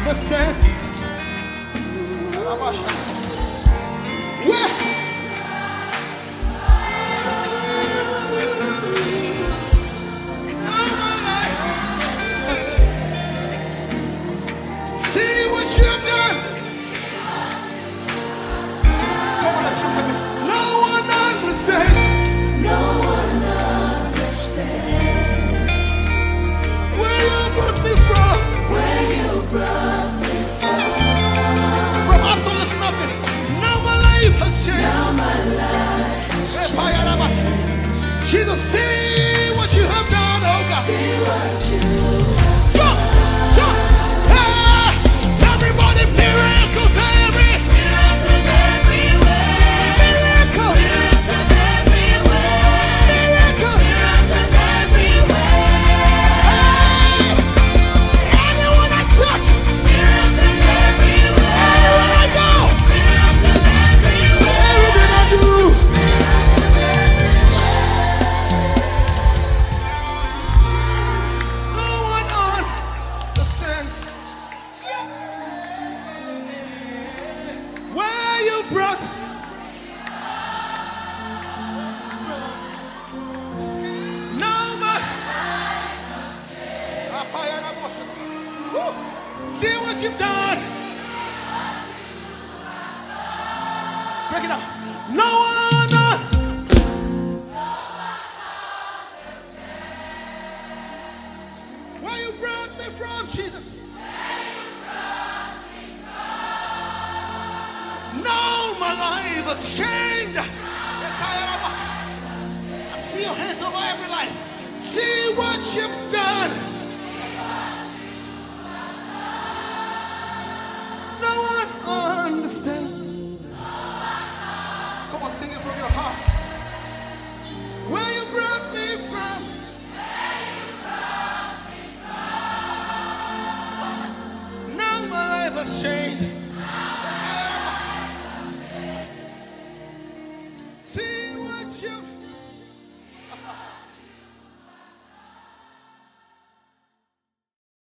understand. Where? See what you've done. No one understands. No one understands Where you brought me from. where you brought me from. From absolute nothing. Now my life has changed. Now my life has changed. Jesus, see what you have done, oh God. See what you Jump, jump. Ah, everybody, miracles miracles everywhere. miracle, Miracles everywhere. miracle. Miracles everywhere. Hey, anyone I touch, Miracles everywhere. anywhere I go, Miracles everywhere. everything I do. No one understands where you brought. Now my Woo. See what you've done. Break it up. No one. Where you brought me from, Jesus. Now my life has changed. I see your hands over every life. See what you've done. No one understands. Come on, sing it from your heart. Where you brought me from. Now my life has changed. See what you've